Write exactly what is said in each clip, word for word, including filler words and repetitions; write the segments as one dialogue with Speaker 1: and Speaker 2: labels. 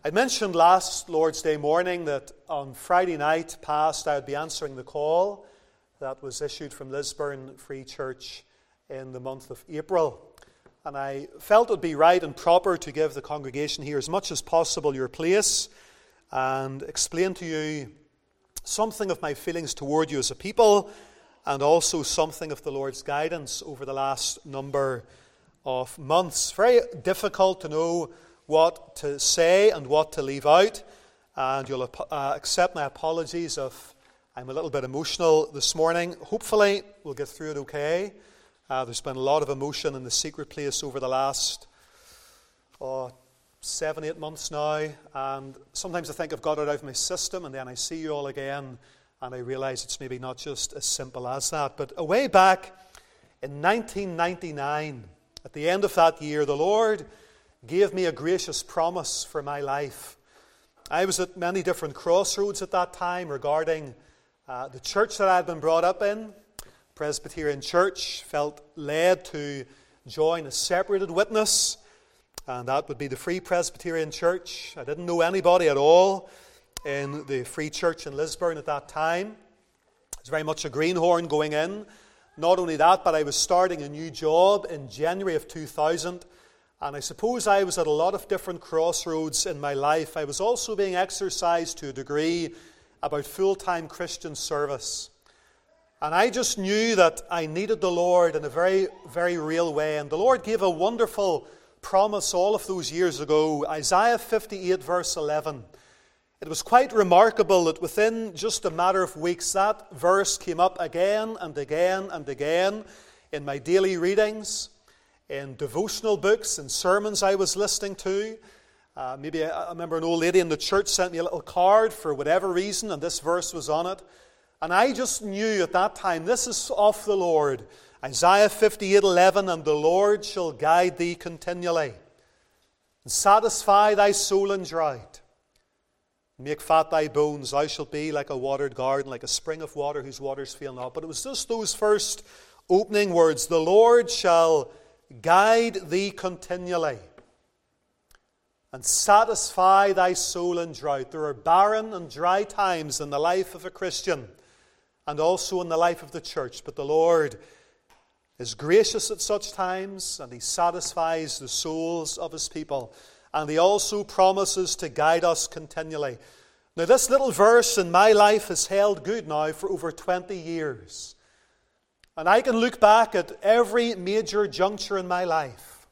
Speaker 1: I mentioned last Lord's Day morning that on Friday night past I would be answering the call that was issued from Lisburn Free Church in the month of April. And I felt it would be right and proper to give the congregation here as much as possible your place and explain to you something of my feelings toward you as a people and also something of the Lord's guidance over the last number of months. Very difficult to know what to say and what to leave out, and you'll uh, accept my apologies if I'm a little bit emotional this morning. Hopefully we'll get through it okay. Uh, there's been a lot of emotion in the secret place over the last oh, seven, eight months now, and sometimes I think I've got it out of my system, and then I see you all again and I realise it's maybe not just as simple as that. But away back in nineteen ninety-nine, at the end of that year, the Lord gave me a gracious promise for my life. I was at many different crossroads at that time regarding uh, the church that I had been brought up in, Presbyterian Church. Felt led to join a separated witness, and that would be the Free Presbyterian Church. I didn't know anybody at all in the Free Church in Lisburn at that time. I was very much a greenhorn going in. Not only that, but I was starting a new job in January of two thousand. And I suppose I was at a lot of different crossroads in my life. I was also being exercised to a degree about full-time Christian service. And I just knew that I needed the Lord in a very, very real way. And the Lord gave a wonderful promise all of those years ago. Isaiah fifty-eight verse eleven. It was quite remarkable that within just a matter of weeks that verse came up again and again and again in my daily readings, in devotional books and sermons I was listening to. Uh, maybe I, I remember an old lady in the church sent me a little card for whatever reason, and this verse was on it. And I just knew at that time, this is of the Lord. Isaiah fifty-eight eleven, and the Lord shall guide thee continually, and satisfy thy soul in drought, make fat thy bones. Thou shalt be like a watered garden, like a spring of water whose waters fail not. But it was just those first opening words, the Lord shall guide thee continually and satisfy thy soul in drought. There are barren and dry times in the life of a Christian and also in the life of the church, but the Lord is gracious at such times, and He satisfies the souls of His people, and He also promises to guide us continually. Now, this little verse in my life has held good now for over twenty years. And I can look back at every major juncture in my life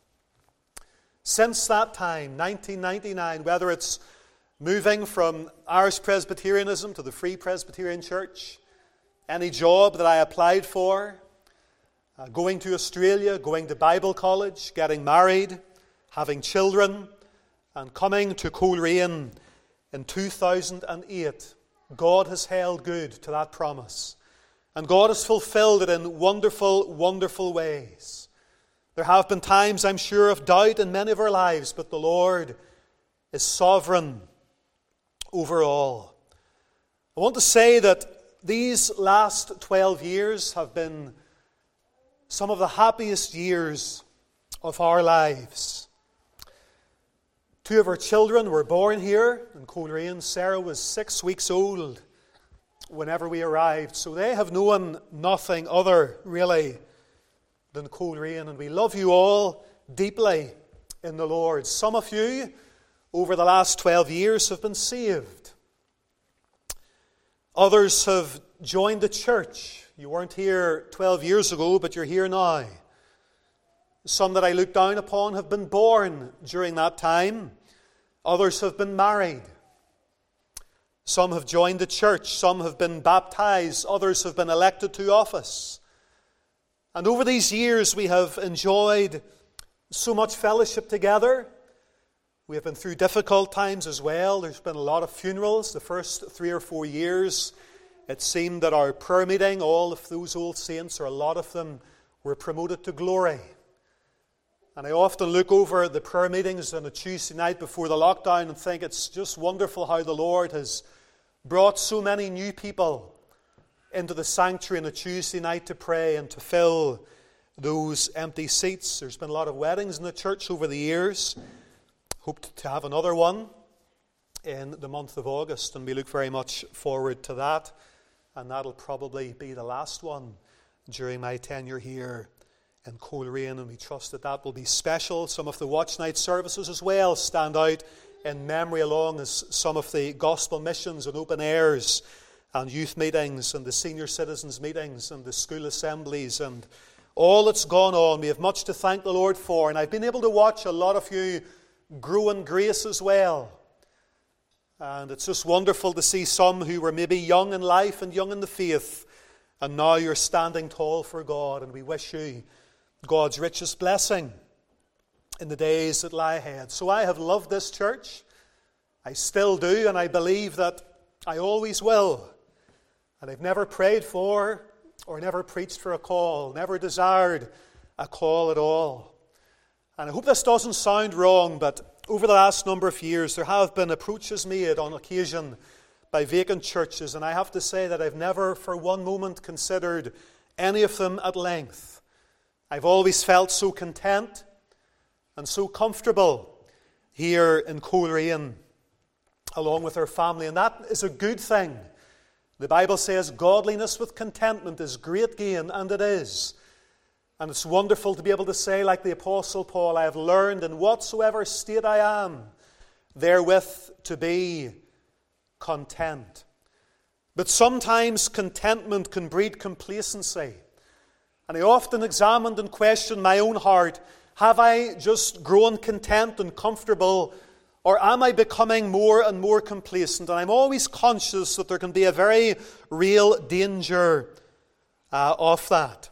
Speaker 1: since that time, nineteen ninety-nine, whether it's moving from Irish Presbyterianism to the Free Presbyterian Church, any job that I applied for, uh, going to Australia, going to Bible college, getting married, having children, and coming to Coleraine in two thousand eight. God has held good to that promise. And God has fulfilled it in wonderful, wonderful ways. There have been times, I'm sure, of doubt in many of our lives, but the Lord is sovereign over all. I want to say that these last twelve years have been some of the happiest years of our lives. Two of our children were born here in Coleraine. Sarah was six weeks old whenever we arrived. So they have known nothing other, really, than Coleraine. And we love you all deeply in the Lord. Some of you, over the last twelve years, have been saved. Others have joined the church. You weren't here twelve years ago, but you're here now. Some that I look down upon have been born during that time. Others have been married. Some have joined the church. Some have been baptized. Others have been elected to office. And over these years we have enjoyed so much fellowship together. We have been through difficult times as well. There's been a lot of funerals. The first three or four years, it seemed that our prayer meeting, all of those old saints, or a lot of them, were promoted to glory. And I often look over the prayer meetings on a Tuesday night before the lockdown and think it's just wonderful how the Lord has brought so many new people into the sanctuary on a Tuesday night to pray and to fill those empty seats. There's been a lot of weddings in the church over the years. Hope to have another one. in the month of August, and we look very much forward to that. And that'll probably be the last one during my tenure here in Coleraine, and we trust that that will be special. Some of the watch night services as well stand out in memory, along as some of the gospel missions and open airs and youth meetings and the senior citizens meetings and the school assemblies and all that's gone on. We have much to thank the Lord for, and I've been able to watch a lot of you grow in grace as well. And it's just wonderful to see some who were maybe young in life and young in the faith, and now you're standing tall for God, and we wish you God's richest blessing in the days that lie ahead. So I have loved this church. I still do, and I believe that I always will. And I've never prayed for or never preached for a call, never desired a call at all. And I hope this doesn't sound wrong, but over the last number of years, there have been approaches made on occasion by vacant churches, and I have to say that I've never for one moment considered any of them at length. I've always felt so content and so comfortable here in Coleraine, along with our family, and that is a good thing. The Bible says godliness with contentment is great gain, and it is. And it's wonderful to be able to say, like the Apostle Paul, I have learned in whatsoever state I am, therewith to be content. But sometimes contentment can breed complacency. And I often examined and questioned my own heart. Have I just grown content and comfortable, or am I becoming more and more complacent? And I'm always conscious that there can be a very real danger uh, of that.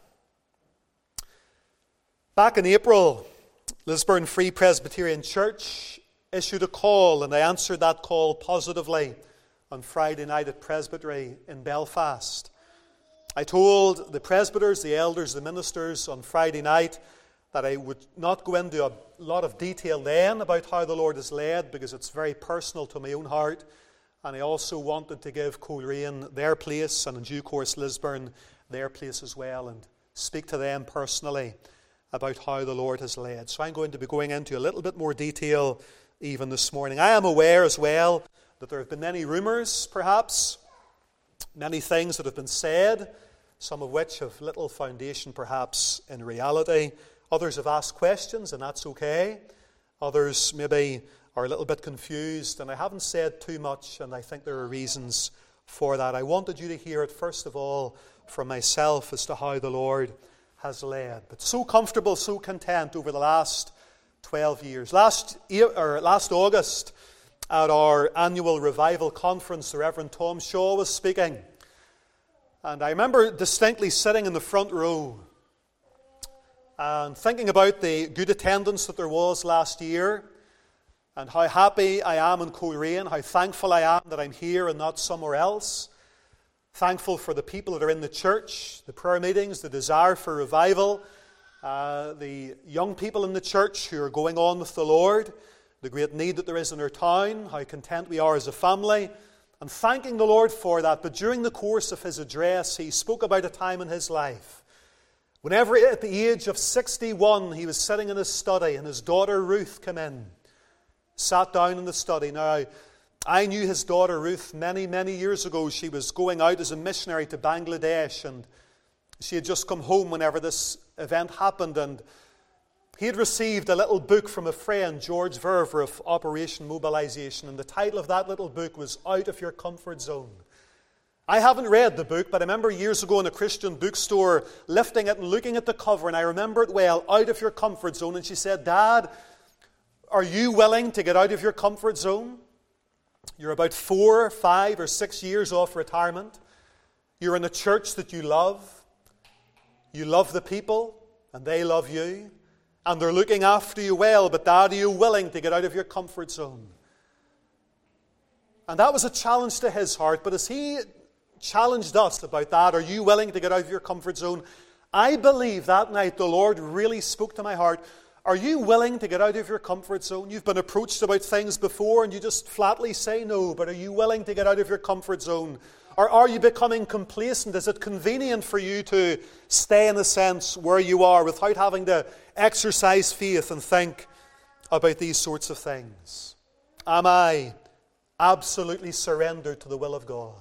Speaker 1: Back in April, Lisburn Free Presbyterian Church issued a call, and I answered that call positively on Friday night at Presbytery in Belfast. I told the presbyters, the elders, the ministers on Friday night that I would not go into a lot of detail then about how the Lord has led, because it's very personal to my own heart, and I also wanted to give Coleraine their place, and in due course Lisburn their place as well, and speak to them personally about how the Lord has led. So I'm going to be going into a little bit more detail even this morning. I am aware as well that there have been many rumours, perhaps, many things that have been said, some of which have little foundation perhaps in reality. Others have asked questions, and that's okay. Others maybe are a little bit confused, and I haven't said too much, and I think there are reasons for that. I wanted you to hear it, first of all, from myself as to how the Lord has led. But so comfortable, so content over the last twelve years. Last year, or last August, at our annual revival conference, the Reverend Tom Shaw was speaking. And I remember distinctly sitting in the front row and thinking about the good attendance that there was last year, and how happy I am in Coleraine, how thankful I am that I'm here and not somewhere else. Thankful for the people that are in the church, the prayer meetings, the desire for revival, uh, the young people in the church who are going on with the Lord, the great need that there is in our town, how content we are as a family, and thanking the Lord for that. But during the course of his address, he spoke about a time in his life whenever at the age of sixty-one he was sitting in his study and his daughter Ruth came in, sat down in the study. Now, I knew his daughter Ruth many, many years ago. She was going out as a missionary to Bangladesh, and she had just come home whenever this event happened, and he had received a little book from a friend, George Verver, of Operation Mobilization, and the title of that little book was Out of Your Comfort Zone. I haven't read the book, but I remember years ago in a Christian bookstore lifting it and looking at the cover, and I remember it well, Out of Your Comfort Zone, and she said, Dad, are you willing to get out of your comfort zone? You're about four, five, or six years off retirement. You're in a church that you love. You love the people, and they love you. And they're looking after you well, but Dad, are you willing to get out of your comfort zone? And that was a challenge to his heart. But as he challenged us about that, are you willing to get out of your comfort zone? I believe that night the Lord really spoke to my heart. Are you willing to get out of your comfort zone? You've been approached about things before and you just flatly say no, but are you willing to get out of your comfort zone? Or are you becoming complacent? Is it convenient for you to stay in a sense where you are without having to exercise faith and think about these sorts of things? Am I, absolutely surrendered to the will of God.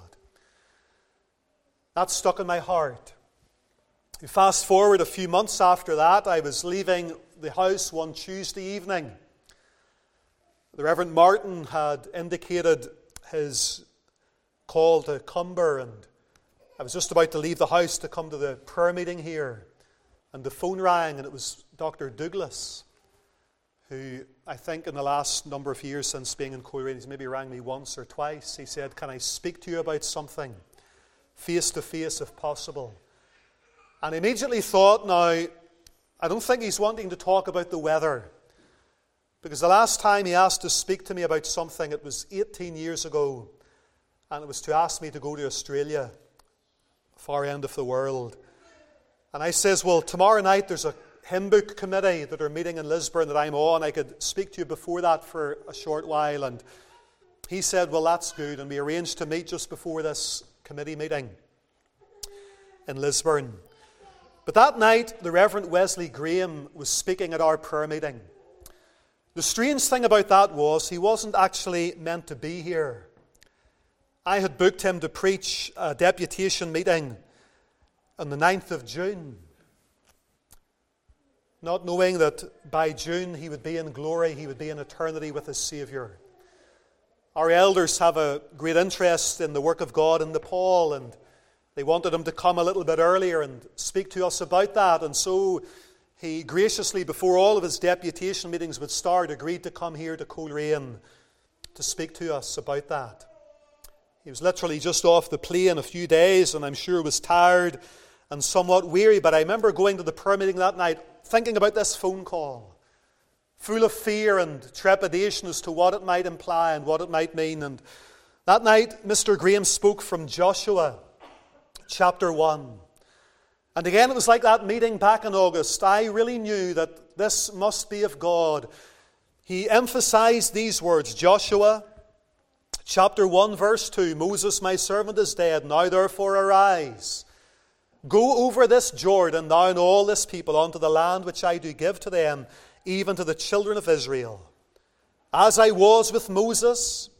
Speaker 1: That stuck in my heart. You fast forward a few months after that, I was leaving the house one Tuesday evening. The Reverend Martin had indicated his call to Cumber, and I was just about to leave the house to come to the prayer meeting here, and the phone rang, and it was Doctor Douglas, who I think in the last number of years since being in Coleraine, he's maybe rang me once or twice. He said, "Can I speak to you about something, face to face if possible?" And I immediately thought, now, I don't think he's wanting to talk about the weather, because the last time he asked to speak to me about something, it was eighteen years ago, and it was to ask me to go to Australia, far end of the world. And I says, well, tomorrow night there's a hymn book committee that are meeting in Lisburn that I'm on. I could speak to you before that for a short while. And he said, well, that's good. And we arranged to meet just before this committee meeting in Lisburn. But that night, the Reverend Wesley Graham was speaking at our prayer meeting. The strange thing about that was he wasn't actually meant to be here. I had booked him to preach a deputation meeting on the ninth of June, not knowing that by June he would be in glory, he would be in eternity with his Saviour. Our elders have a great interest in the work of God in Nepal, and they wanted him to come a little bit earlier and speak to us about that. And so he graciously, before all of his deputation meetings would start, agreed to come here to Coleraine to speak to us about that. He was literally just off the plane a few days, and I'm sure was tired and somewhat weary. But I remember going to the prayer meeting that night, thinking about this phone call, full of fear and trepidation as to what it might imply and what it might mean. And that night, Mister Graham spoke from Joshua, chapter one. And again, it was like that meeting back in August. I really knew that this must be of God. He emphasized these words, Joshua, chapter one, verse two, Moses, my servant, is dead. Now therefore arise. Go over this Jordan, thou and all this people, unto the land which I do give to them, even to the children of Israel. As I was with Moses,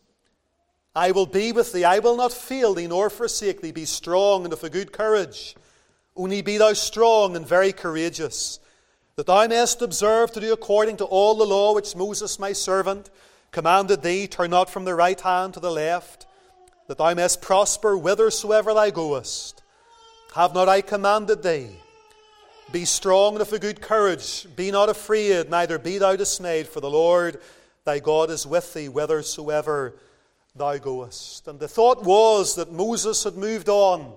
Speaker 1: I will be with thee. I will not fail thee, nor forsake thee. Be strong and of a good courage. Only be thou strong and very courageous, that thou mayest observe to do according to all the law which Moses my servant commanded thee. Turn not from the right hand to the left, that thou mayest prosper whithersoever thou goest. Have not I commanded thee? Be strong and of a good courage. Be not afraid, neither be thou dismayed, for the Lord thy God is with thee whithersoever thou goest. And the thought was that Moses had moved on.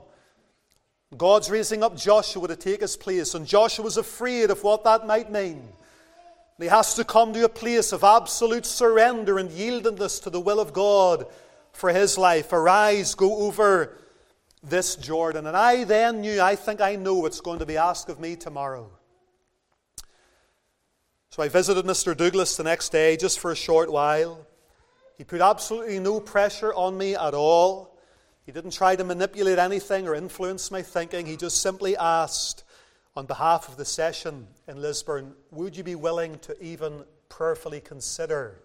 Speaker 1: God's raising up Joshua to take his place, and Joshua was afraid of what that might mean. He has to come to a place of absolute surrender and yieldedness to the will of God for his life. Arise, go over this Jordan. And I then knew, I think I know what's going to be asked of me tomorrow. So I visited Mister Douglas the next day just for a short while. He put absolutely no pressure on me at all. He didn't try to manipulate anything or influence my thinking. He just simply asked, on behalf of the session in Lisburn, would you be willing to even prayerfully consider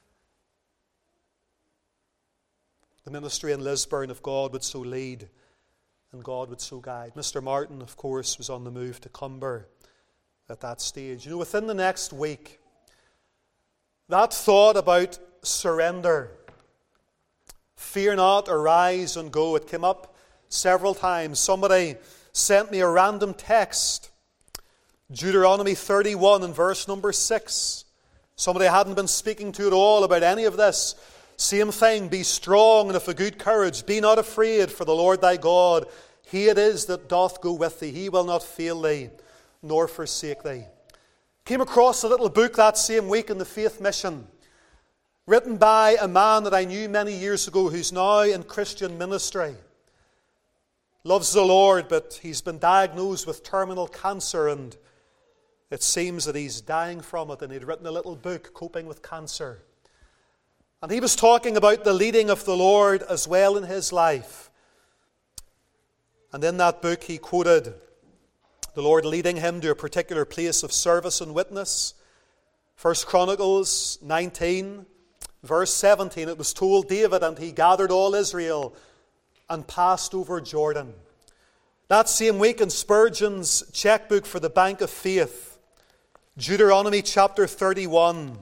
Speaker 1: the ministry in Lisburn if God would so lead and God would so guide? Mister Martin, of course, was on the move to Cumber at that stage. You know, within the next week, that thought about surrender, fear not, arise and go, it came up several times. Somebody sent me a random text, Deuteronomy thirty-one and verse number six. Somebody I hadn't been speaking to at all about any of this. Same thing, be strong and of a good courage. Be not afraid, for the Lord thy God, he it is that doth go with thee. He will not fail thee, nor forsake thee. Came across a little book that same week in the Faith Mission, written by a man that I knew many years ago who's now in Christian ministry. Loves the Lord, but he's been diagnosed with terminal cancer, and it seems that he's dying from it, and he'd written a little book, Coping with Cancer. And he was talking about the leading of the Lord as well in his life. And in that book he quoted the Lord leading him to a particular place of service and witness. First Chronicles nineteen Verse seventeen, it was told David, and he gathered all Israel and passed over Jordan. That same week in Spurgeon's checkbook for the Bank of Faith, Deuteronomy chapter thirty-one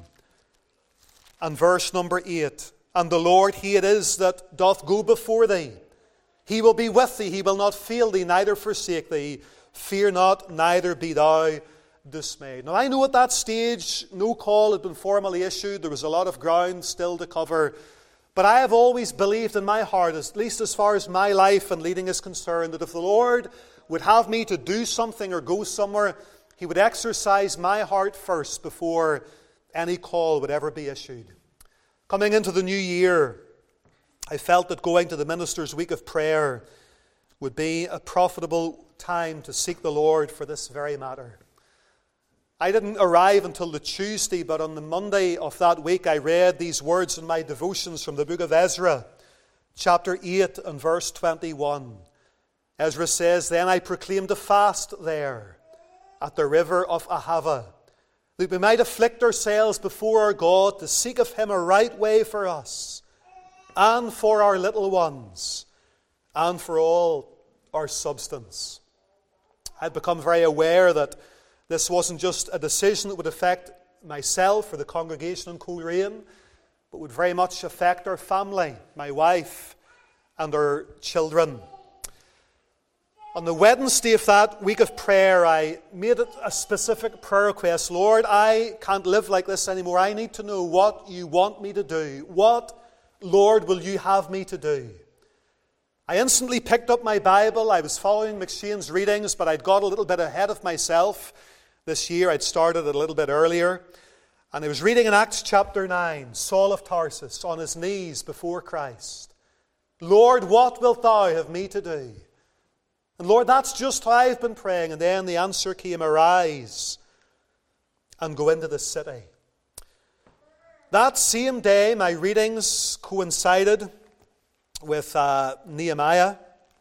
Speaker 1: and verse number eight. And the Lord, He it is that doth go before thee. He will be with thee, He will not fail thee, neither forsake thee. Fear not, neither be thou dismayed. Now I know at that stage no call had been formally issued. There was a lot of ground still to cover. But I have always believed in my heart, at least as far as my life and leading is concerned, that if the Lord would have me to do something or go somewhere, He would exercise my heart first before any call would ever be issued. Coming into the new year, I felt that going to the Minister's Week of Prayer would be a profitable time to seek the Lord for this very matter. I didn't arrive until the Tuesday, but on the Monday of that week I read these words in my devotions from the book of Ezra, chapter eight and verse twenty-one. Ezra says, Then I proclaimed a fast there at the river of Ahava, that we might afflict ourselves before our God to seek of Him a right way for us and for our little ones and for all our substance. I'd become very aware that this wasn't just a decision that would affect myself or the congregation in Coleraine, but would very much affect our family, my wife and our children. On the Wednesday of that week of prayer, I made it a specific prayer request. Lord, I can't live like this anymore. I need to know what you want me to do. What, Lord, will you have me to do? I instantly picked up my Bible. I was following McShane's readings, but I'd got a little bit ahead of myself. This year I'd started a little bit earlier. And I was reading in Acts chapter nine, Saul of Tarsus on his knees before Christ. Lord, what wilt thou have me to do? And Lord, that's just how I've been praying. And then the answer came, arise and go into the city. That same day, my readings coincided with uh, Nehemiah,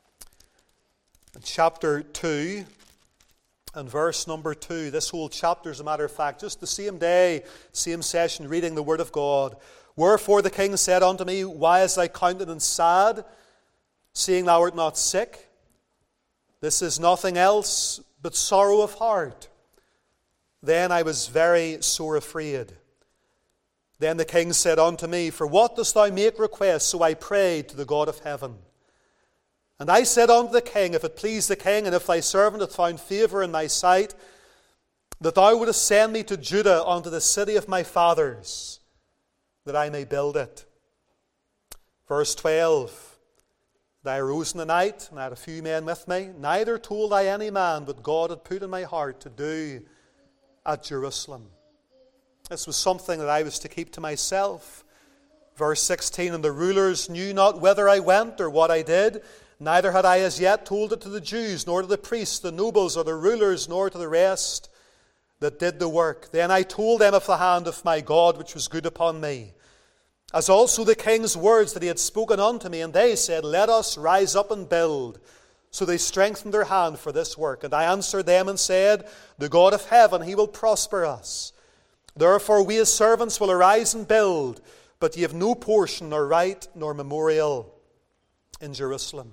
Speaker 1: chapter two and verse number two. This whole chapter, as a matter of fact, just the same day, same session, reading the Word of God. Wherefore the king said unto me, Why is thy countenance sad, seeing thou art not sick? This is nothing else but sorrow of heart. Then I was very sore afraid. Then the king said unto me, For what dost thou make request? So I prayed to the God of heaven. And I said unto the king, If it please the king, and if thy servant hath found favour in thy sight, that thou wouldest send me to Judah unto the city of my fathers, that I may build it. Verse twelve. And I arose in the night, and I had a few men with me. Neither told I any man what God had put in my heart to do at Jerusalem. This was something that I was to keep to myself. Verse sixteen, And the rulers knew not whither I went or what I did. Neither had I as yet told it to the Jews, nor to the priests, the nobles, or the rulers, nor to the rest that did the work. Then I told them of the hand of my God, which was good upon me, as also the king's words that he had spoken unto me. And they said, Let us rise up and build. So they strengthened their hand for this work. And I answered them and said, The God of heaven, He will prosper us. Therefore we as servants will arise and build, but ye have no portion, nor right, nor memorial in Jerusalem.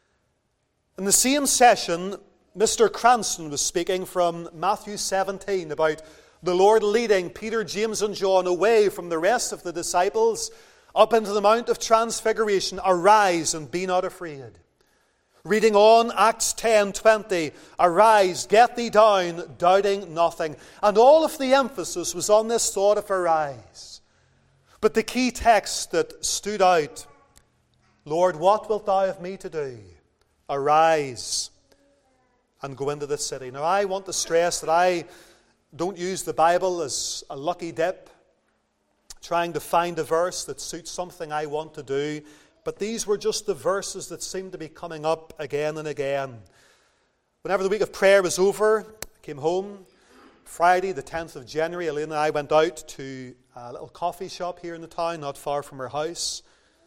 Speaker 1: In the same session, Mister Cranston was speaking from Matthew seventeen about the Lord leading Peter, James, and John away from the rest of the disciples up into the Mount of Transfiguration. Arise and be not afraid. Reading on, Acts ten twenty, Arise, get thee down, doubting nothing. And all of the emphasis was on this thought of arise. But the key text that stood out, Lord, what wilt thou have me to do? Arise and go into the city. Now I want to stress that I don't use the Bible as a lucky dip, trying to find a verse that suits something I want to do. But these were just the verses that seemed to be coming up again and again. Whenever the week of prayer was over, I came home. Friday, the tenth of January, Elaine and I went out to a little coffee shop here in the town, not far from her house.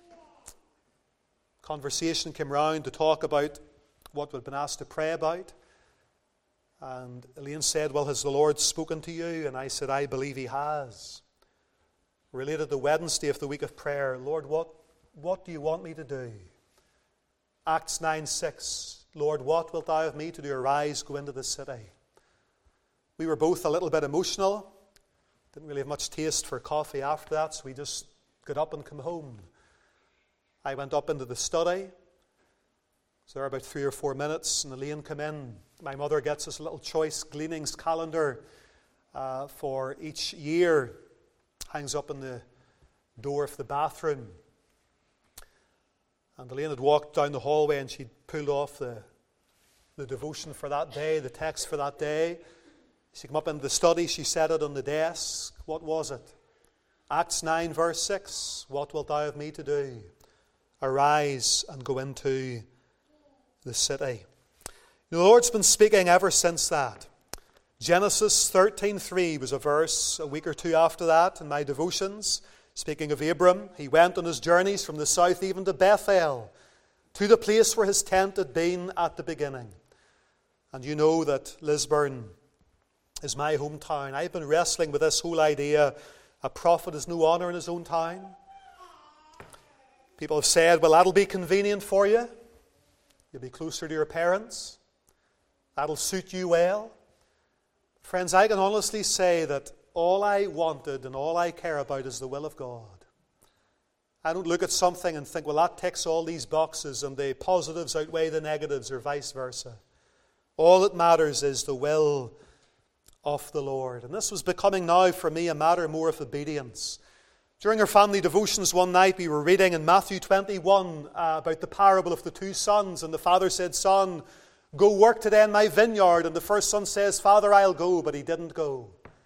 Speaker 1: Conversation came round to talk about what we'd been asked to pray about. And Elaine said, Well, has the Lord spoken to you? And I said, I believe He has. related to Wednesday of the week of prayer. Lord, what, what do you want me to do? Acts nine six. Lord, what wilt thou have me to do? Arise, go into the city. We were both a little bit emotional. Didn't really have much taste for coffee after that, so we just got up and come home. I went up into the study. So there were about three or four minutes, and Elaine came in. My mother gets us a little choice gleanings calendar uh, for each year. Hangs up in the door of the bathroom. And Elaine had walked down the hallway and she'd pulled off the, the devotion for that day, the text for that day. She came up into the study, she set it on the desk. What was it? Acts nine verse six. What wilt thou have me to do? Arise and go into the city. The Lord's been speaking ever since that. Genesis thirteen three was a verse a week or two after that in my devotions. Speaking of Abram, he went on his journeys from the south even to Bethel, to the place where his tent had been at the beginning. And you know that Lisburn is my hometown. I've been wrestling with this whole idea, a prophet has no honour in his own town. People have said, well, that'll be convenient for you. You'll be closer to your parents. That'll suit you well. Friends, I can honestly say that all I wanted and all I care about is the will of God. I don't look at something and think, well, that ticks all these boxes and the positives outweigh the negatives or vice versa. All that matters is the will of the Lord. And this was becoming now for me a matter more of obedience. During our family devotions one night, we were reading in Matthew twenty-one uh, about the parable of the two sons. And the father said, son, go work today in my vineyard. And the first son says, Father, I'll go. But he didn't go.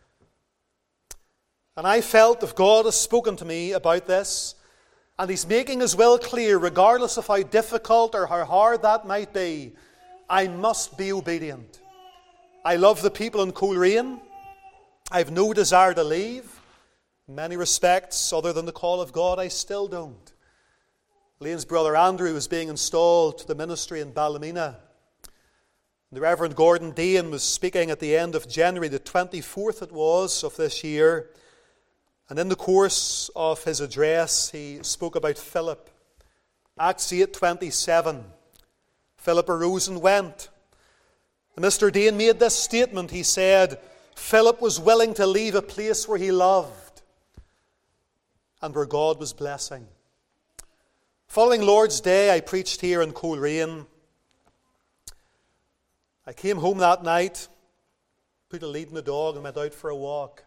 Speaker 1: And I felt if God has spoken to me about this, and he's making his will clear, regardless of how difficult or how hard that might be, I must be obedient. I love the people in Coleraine. I have no desire to leave. In many respects, other than the call of God, I still don't. Elaine's brother Andrew was being installed to the ministry in Ballymena. The Reverend Gordon Dane was speaking at the end of January, the twenty-fourth it was, of this year. And in the course of his address, he spoke about Philip. Acts eight twenty-seven. Philip arose and went. And Mister Dane made this statement. He said, Philip was willing to leave a place where he loved and where God was blessing. Following Lord's Day, I preached here in Coleraine. I came home that night, put a lead in the dog and went out for a walk.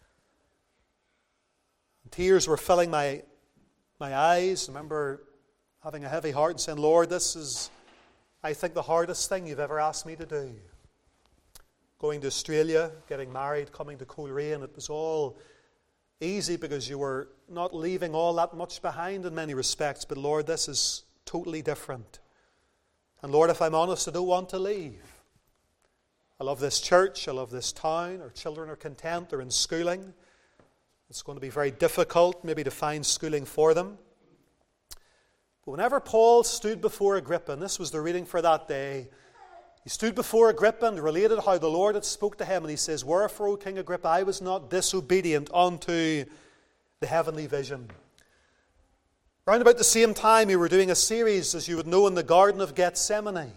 Speaker 1: Tears were filling my, my eyes. I remember having a heavy heart and saying, Lord, this is, I think, the hardest thing you've ever asked me to do. Going to Australia, getting married, coming to Coleraine, it was all easy because you were not leaving all that much behind in many respects. But Lord, this is totally different. And Lord, if I'm honest, I don't want to leave. I love this church. I love this town. Our children are content. They're in schooling. It's going to be very difficult maybe to find schooling for them. But whenever Paul stood before Agrippa, and this was the reading for that day, he stood before Agrippa and related how the Lord had spoke to him. And he says, wherefore, O King Agrippa, I was not disobedient unto the heavenly vision. Around about the same time, we were doing a series, as you would know, in the Garden of Gethsemane.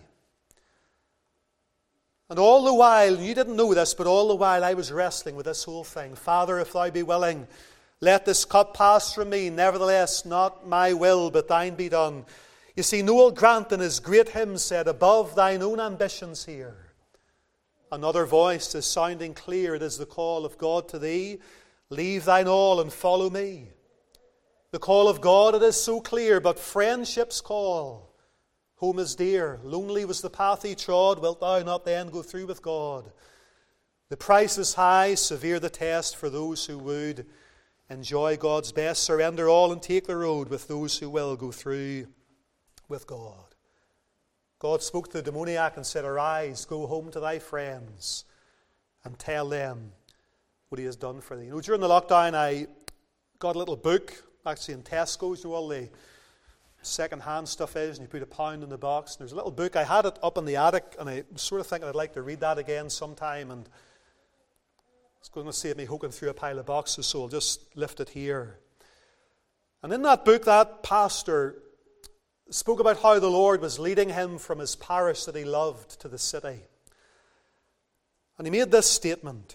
Speaker 1: And all the while, you didn't know this, but all the while I was wrestling with this whole thing. Father, if thou be willing, let this cup pass from me. Nevertheless, not my will, but thine be done. You see, Noel Grant in his great hymn said, above thine own ambitions here. Another voice is sounding clear. It is the call of God to thee. Leave thine all and follow me. The call of God, it is so clear, but friendship's call. Home is dear. Lonely was the path he trod. Wilt thou not then go through with God? The price is high, severe the test for those who would enjoy God's best. Surrender all and take the road with those who will go through with God. God spoke to the demoniac and said, arise, go home to thy friends and tell them what he has done for thee. You know, during the lockdown, I got a little book, actually in Tesco's, you know, all the second-hand stuff is, and you put a pound in the box. And there's a little book. I had it up in the attic, and I was sort of thinking I'd like to read that again sometime. And It's going to save me hooking through a pile of boxes, so I'll just lift it here. And in that book, that pastor spoke about how the Lord was leading him from his parish that he loved to the city. And he made this statement.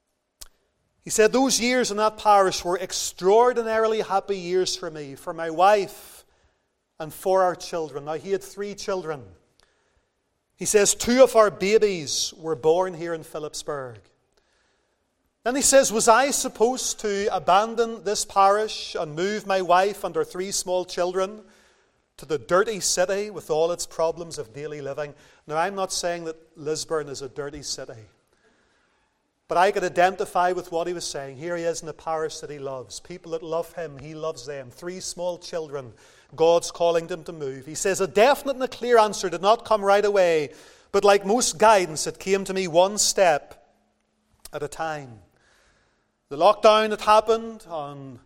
Speaker 1: He said, "Those years in that parish were extraordinarily happy years for me, for my wife, and for our children." Now, he had three children. He says, two of our babies were born here in Philipsburg. Then he says, "Was I supposed to abandon this parish and move my wife and our three small children to the dirty city with all its problems of daily living?" Now, I'm not saying that Lisburn is a dirty city, but I could identify with what he was saying. Here he is in a parish that he loves. People that love him, he loves them. Three small children. God's calling them to move. He says, "A definite and a clear answer did not come right away, but like most guidance, it came to me one step at a time." The lockdown had happened. On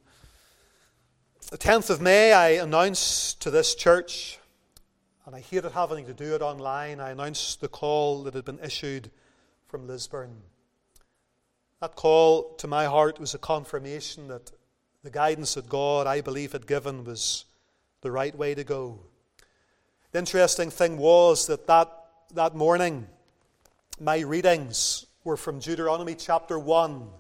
Speaker 1: the tenth of May, I announced to this church, and I hated having to do it online, I announced the call that had been issued from Lisburn. That call to my heart was a confirmation that the guidance that God, I believe, had given was the right way to go. The interesting thing was that that, that morning, my readings were from Deuteronomy chapter one.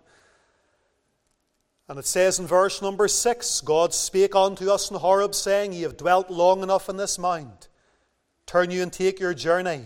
Speaker 1: And it says in verse number six, "God spake unto us in Horeb, saying, Ye have dwelt long enough in this mount. Turn you and take your journey,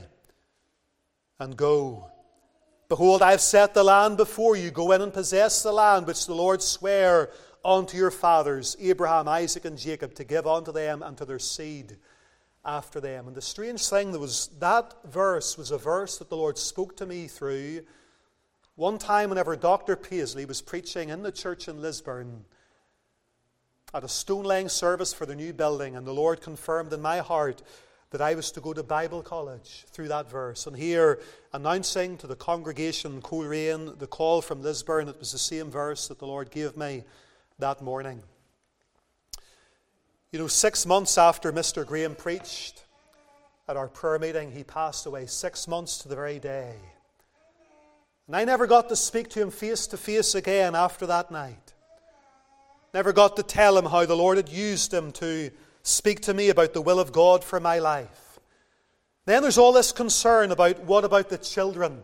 Speaker 1: and go. Behold, I have set the land before you. Go in and possess the land which the Lord sware unto your fathers, Abraham, Isaac, and Jacob, to give unto them and to their seed after them." And the strange thing that was, that verse was a verse that the Lord spoke to me through one time whenever Doctor Paisley was preaching in the church in Lisburn at a stone-laying service for the new building, and the Lord confirmed in my heart that I was to go to Bible college through that verse. And here, announcing to the congregation in Coleraine the call from Lisburn, it was the same verse that the Lord gave me that morning. You know, six months after Mister Graham preached at our prayer meeting, he passed away, six months to the very day. And I never got to speak to him face to face again after that night. Never got to tell him how the Lord had used him to speak to me about the will of God for my life. Then there's all this concern about what about the children.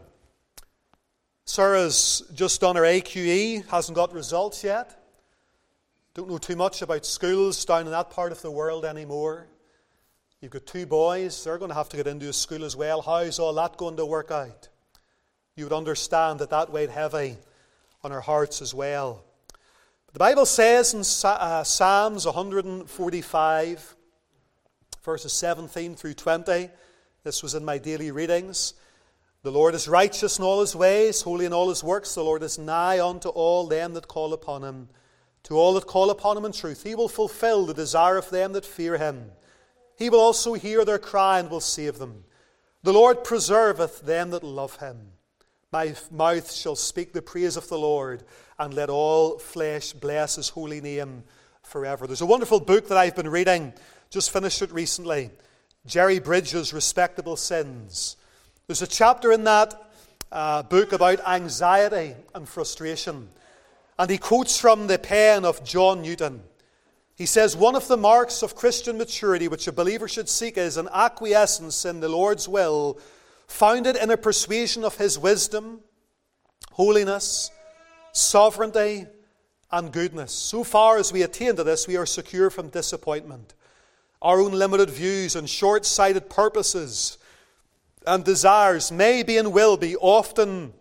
Speaker 1: Sarah's just done her A Q E, hasn't got results yet. Don't know too much about schools down in that part of the world anymore. You've got two boys, they're going to have to get into a school as well. How's all that going to work out? You would understand that that weighed heavy on our hearts as well. But the Bible says in Psalms one forty-five, verses seventeen through twenty, this was in my daily readings, "The Lord is righteous in all his ways, holy in all his works. The Lord is nigh unto all them that call upon him. To all that call upon him in truth, he will fulfill the desire of them that fear him. He will also hear their cry and will save them. The Lord preserveth them that love him. My mouth shall speak the praise of the Lord, and let all flesh bless his holy name forever." There's a wonderful book that I've been reading, just finished it recently, Jerry Bridges' Respectable Sins. There's a chapter in that uh, book about anxiety and frustration, and he quotes from the pen of John Newton. He says, "One of the marks of Christian maturity which a believer should seek is an acquiescence in the Lord's will, founded in a persuasion of his wisdom, holiness, sovereignty, and goodness. So far as we attain to this, we are secure from disappointment. Our own limited views and short-sighted purposes and desires may be and will be often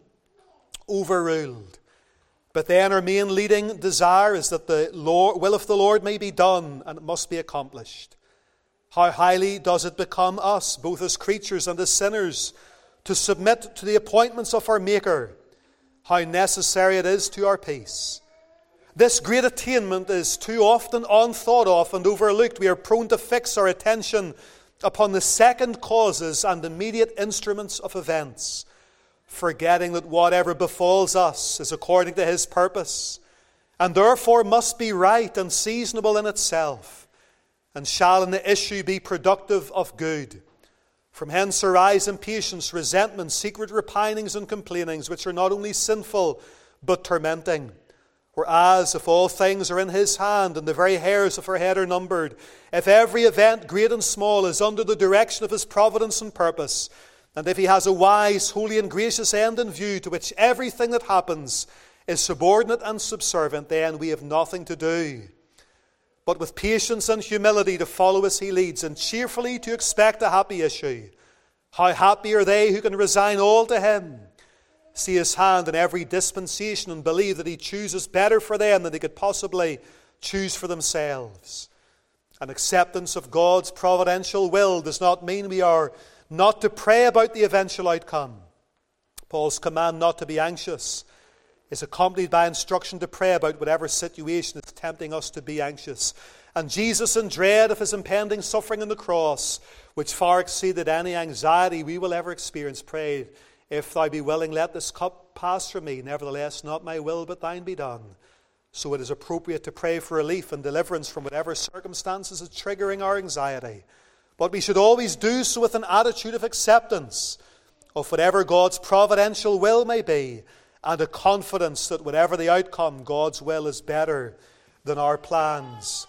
Speaker 1: overruled. But then our main leading desire is that the Lord, will of the Lord may be done, and it must be accomplished. How highly does it become us, both as creatures and as sinners, to submit to the appointments of our Maker. How necessary it is to our peace. This great attainment is too often unthought of and overlooked. We are prone to fix our attention upon the second causes and immediate instruments of events, forgetting that whatever befalls us is according to his purpose, and therefore must be right and seasonable in itself, and shall in the issue be productive of good. From hence arise impatience, resentment, secret repinings and complainings, which are not only sinful, but tormenting. Whereas if all things are in his hand and the very hairs of her head are numbered, if every event, great and small, is under the direction of his providence and purpose, and if he has a wise, holy and gracious end in view to which everything that happens is subordinate and subservient, then we have nothing to do but with patience and humility to follow as he leads, and cheerfully to expect a happy issue. How happy are they who can resign all to him, see his hand in every dispensation, and believe that he chooses better for them than they could possibly choose for themselves. An acceptance of God's providential will does not mean we are not to pray about the eventual outcome. Paul's command not to be anxious is accompanied by instruction to pray about whatever situation is tempting us to be anxious. And Jesus, in dread of his impending suffering on the cross, which far exceeded any anxiety we will ever experience, prayed, "If thou be willing, let this cup pass from me. Nevertheless, not my will, but thine be done." So it is appropriate to pray for relief and deliverance from whatever circumstances is triggering our anxiety. But we should always do so with an attitude of acceptance of whatever God's providential will may be, and a confidence that whatever the outcome, God's will is better than our plans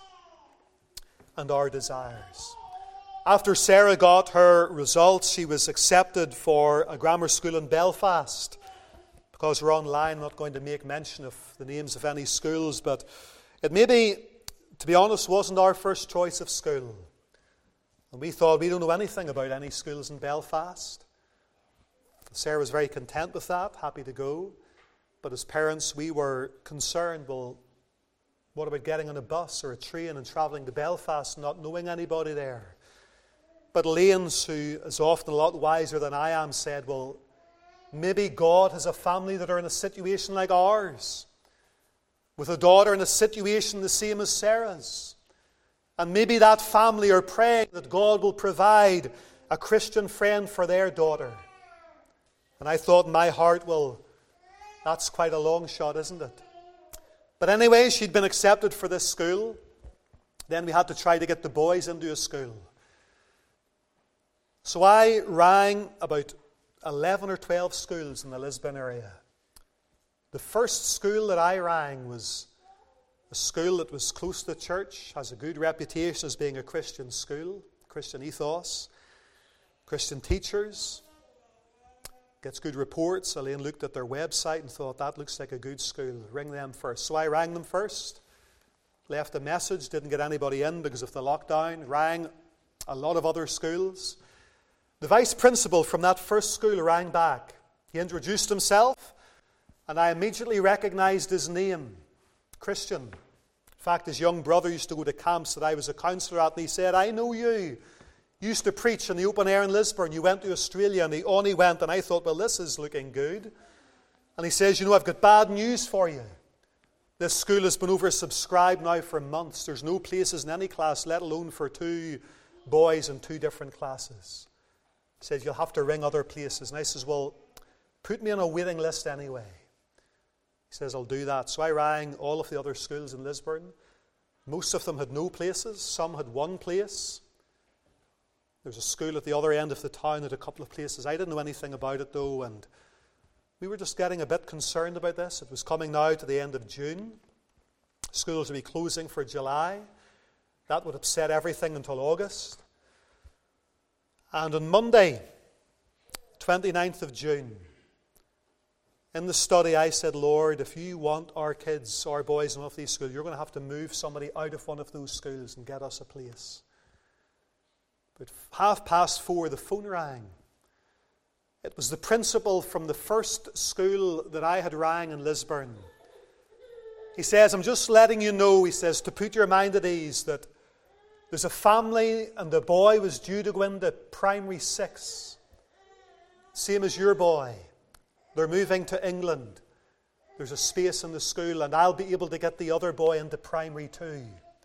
Speaker 1: and our desires. After Sarah got her results, she was accepted for a grammar school in Belfast. Because we're online, I'm not going to make mention of the names of any schools, but it maybe, to be honest, wasn't our first choice of school. And we thought, we don't know anything about any schools in Belfast. Sarah was very content with that, happy to go. But as parents, we were concerned, well, what about getting on a bus or a train and travelling to Belfast, not knowing anybody there? But Lanes, who is often a lot wiser than I am, said, well, maybe God has a family that are in a situation like ours, with a daughter in a situation the same as Sarah's. And maybe that family are praying that God will provide a Christian friend for their daughter. And I thought in my heart, well, that's quite a long shot, isn't it? But anyway, she'd been accepted for this school. Then we had to try to get the boys into a school. So I rang about eleven or twelve schools in the Lisbon area. The first school that I rang was a school that was close to the church, has a good reputation as being a Christian school, Christian ethos, Christian teachers, gets good reports. Elaine looked at their website and thought, that looks like a good school. Ring them first. So I rang them first, left a message, didn't get anybody in because of the lockdown, rang a lot of other schools. The vice principal from that first school rang back. He introduced himself, and I immediately recognized his name, Christian. In fact, his young brother used to go to camps that I was a counsellor at, and he said, I know you. You used to preach in the open air in Lisburn. You went to Australia, and he only went, and I thought, well, this is looking good. And he says, you know, I've got bad news for you. This school has been oversubscribed now for months. There's no places in any class, let alone for two boys in two different classes. He said, you'll have to ring other places. And I says, well, put me on a waiting list anyway. He says, I'll do that. So I rang all of the other schools in Lisburn. Most of them had no places. Some had one place. There was a school at the other end of the town at a couple of places. I didn't know anything about it, though, and we were just getting a bit concerned about this. It was coming now to the end of June. Schools would be closing for July. That would upset everything until August. And on Monday, twenty-ninth of June, in the study, I said, Lord, if you want our kids, our boys in one of these schools, you're going to have to move somebody out of one of those schools and get us a place. But half past four, the phone rang. It was the principal from the first school that I had rang in Lisburn. He says, I'm just letting you know, he says, to put your mind at ease, that there's a family and the boy was due to go into primary six. Same as your boy. They're moving to England. There's a space in the school, and I'll be able to get the other boy into primary two.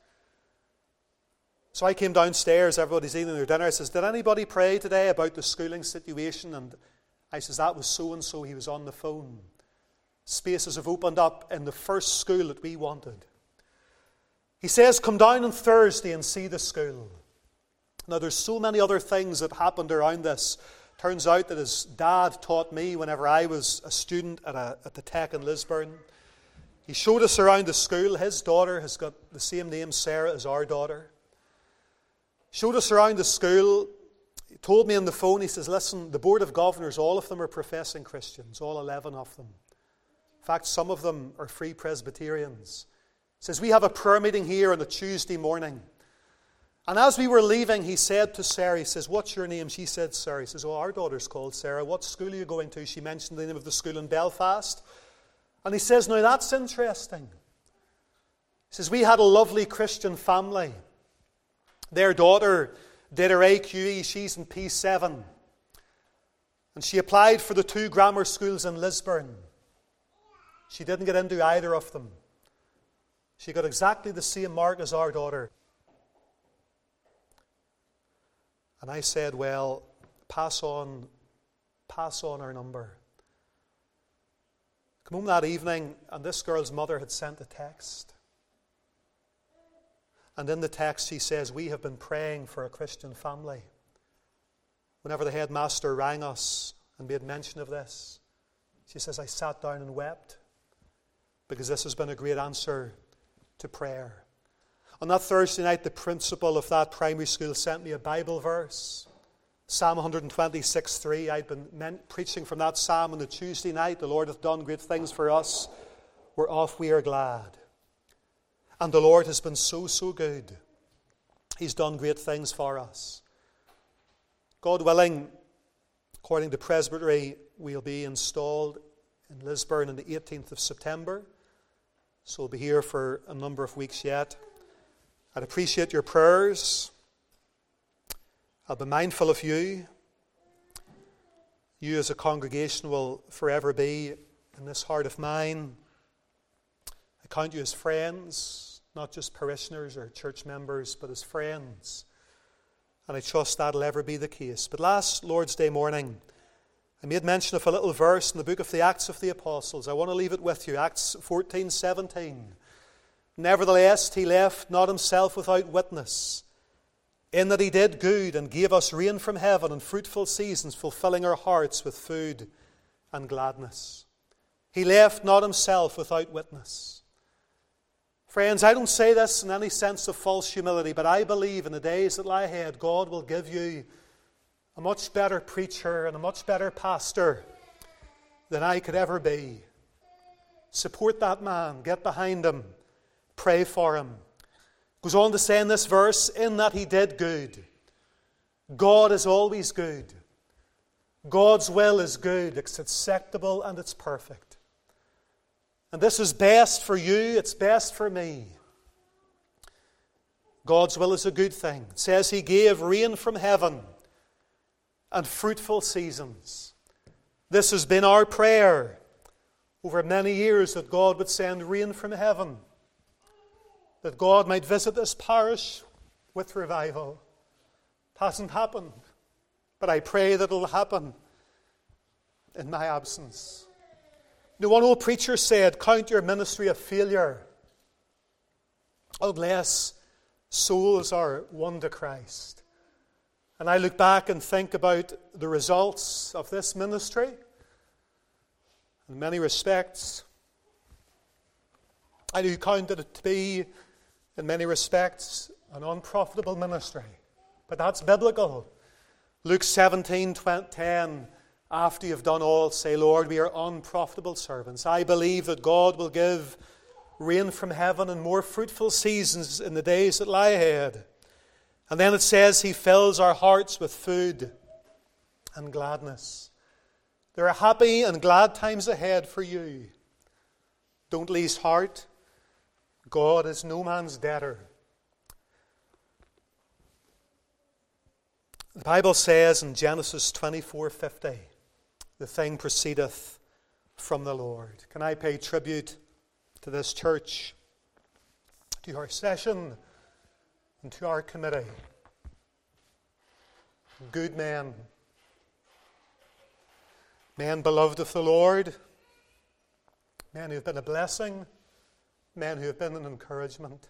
Speaker 1: So I came downstairs, everybody's eating their dinner. I says, did anybody pray today about the schooling situation? And I says, that was so-and-so. He was on the phone. Spaces have opened up in the first school that we wanted. He says, come down on Thursday and see the school. Now, there's so many other things that happened around this. Turns out that his dad taught me whenever I was a student at, a, at the Tech in Lisburn. He showed us around the school. His daughter has got the same name, Sarah, as our daughter. Showed us around the school. He told me on the phone, he says, listen, the Board of Governors, all of them are professing Christians, all eleven of them. In fact, some of them are Free Presbyterians. He says, we have a prayer meeting here on a Tuesday morning. And as we were leaving, he said to Sarah, he says, what's your name? She said, Sarah. He says, oh, our daughter's called Sarah. What school are you going to? She mentioned the name of the school in Belfast. And he says, now that's interesting. He says, we had a lovely Christian family. Their daughter did her A Q E. She's in P seven. And she applied for the two grammar schools in Lisburn. She didn't get into either of them. She got exactly the same mark as our daughter. And I said, well, pass on, pass on our number. Come home that evening, and this girl's mother had sent a text. And in the text she says, we have been praying for a Christian family. Whenever the headmaster rang us and made mention of this, she says, I sat down and wept, because this has been a great answer to prayer. On that Thursday night, the principal of that primary school sent me a Bible verse, Psalm one twenty-six three. I'd been meant, preaching from that psalm on the Tuesday night. The Lord hath done great things for us, whereof we are glad. And the Lord has been so, so good. He's done great things for us. God willing, according to Presbytery, we'll be installed in Lisburn on the eighteenth of September. So we'll be here for a number of weeks yet. I'd appreciate your prayers. I'll be mindful of you. You as a congregation will forever be in this heart of mine. I count you as friends, not just parishioners or church members, but as friends. And I trust that'll ever be the case. But last Lord's Day morning, I made mention of a little verse in the book of the Acts of the Apostles. I want to leave it with you. Acts fourteen seventeen. Nevertheless, he left not himself without witness, in that he did good and gave us rain from heaven and fruitful seasons, fulfilling our hearts with food and gladness. He left not himself without witness. Friends, I don't say this in any sense of false humility, but I believe in the days that lie ahead, God will give you a much better preacher and a much better pastor than I could ever be. Support that man. Get behind him. Pray for him. Goes on to say in this verse, in that he did good. God is always good. God's will is good. It's acceptable and it's perfect. And this is best for you. It's best for me. God's will is a good thing. It says he gave rain from heaven and fruitful seasons. This has been our prayer over many years, that God would send rain from heaven, that God might visit this parish with revival. It hasn't happened, but I pray that it will happen in my absence. You know, one old preacher said, count your ministry a failure unless souls are won to Christ. And I look back and think about the results of this ministry. In many respects, I do count it to be, in many respects, an unprofitable ministry. But that's biblical. Luke seventeen ten, after you've done all, say, Lord, we are unprofitable servants. I believe that God will give rain from heaven and more fruitful seasons in the days that lie ahead. And then it says he fills our hearts with food and gladness. There are happy and glad times ahead for you. Don't lose heart. God is no man's debtor. The Bible says in Genesis twenty-four fifty, the thing proceedeth from the Lord. Can I pay tribute to this church, to our session, and to our committee? Good men, men beloved of the Lord, men who have been a blessing, men who have been an encouragement.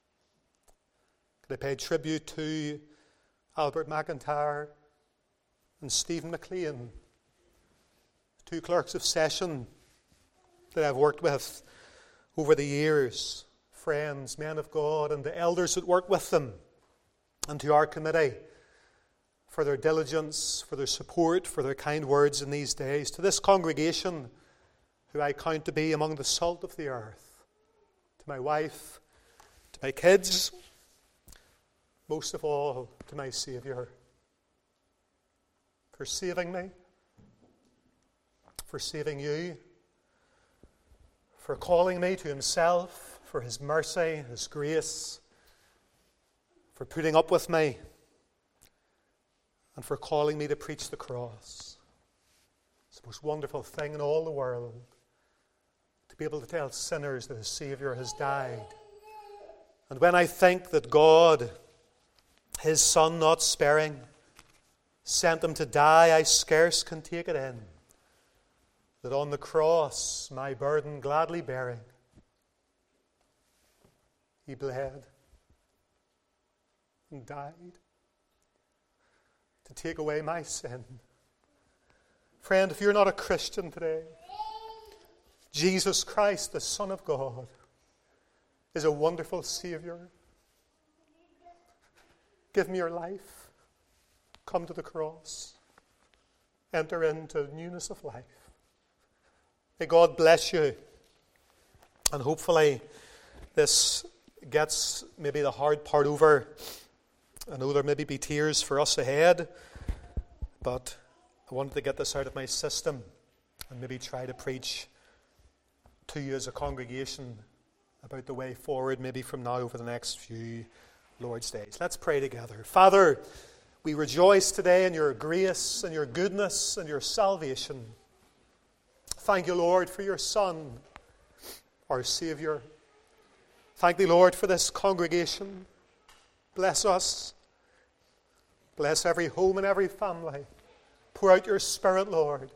Speaker 1: Can I pay tribute to Albert McIntyre, and Stephen McLean, two clerks of session that I've worked with over the years, friends, men of God, and the elders that work with them, and to our committee for their diligence, for their support, for their kind words in these days, to this congregation who I count to be among the salt of the earth, to my wife, to my kids, most of all to my Saviour, for saving me, for saving you, for calling me to himself, for his mercy, his grace, for putting up with me, and for calling me to preach the cross. It's the most wonderful thing in all the world, to be able to tell sinners that a Saviour has died. And when I think that God, his Son not sparing, sent him to die, I scarce can take it in, that on the cross, my burden gladly bearing, he bled and died to take away my sin. Friend, if you're not a Christian today, Jesus Christ, the Son of God, is a wonderful Saviour. Give me your life. Come to the cross. Enter into newness of life. May God bless you. And hopefully this gets maybe the hard part over. I know there maybe be tears for us ahead, but I wanted to get this out of my system and maybe try to preach to you as a congregation about the way forward, maybe from now over the next few Lord's days. Let's pray together. Father, we rejoice today in your grace and your goodness and your salvation. Thank you, Lord, for your Son, our Saviour. Thank thee, Lord, for this congregation. Bless us. Bless every home and every family. Pour out your Spirit, Lord.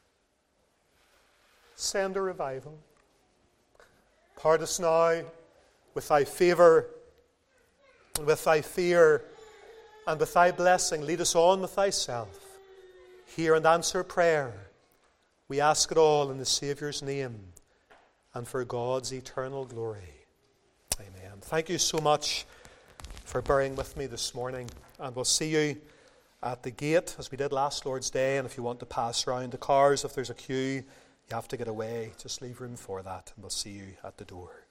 Speaker 1: Send a revival. Part us now with thy favour and with thy fear and with thy blessing. Lead us on with thyself. Hear and answer prayer. We ask it all in the Saviour's name and for God's eternal glory. Amen. Thank you so much for bearing with me this morning. And we'll see you at the gate as we did last Lord's Day. And if you want to pass around the cars, if there's a queue, you have to get away. Just leave room for that. And we'll see you at the door.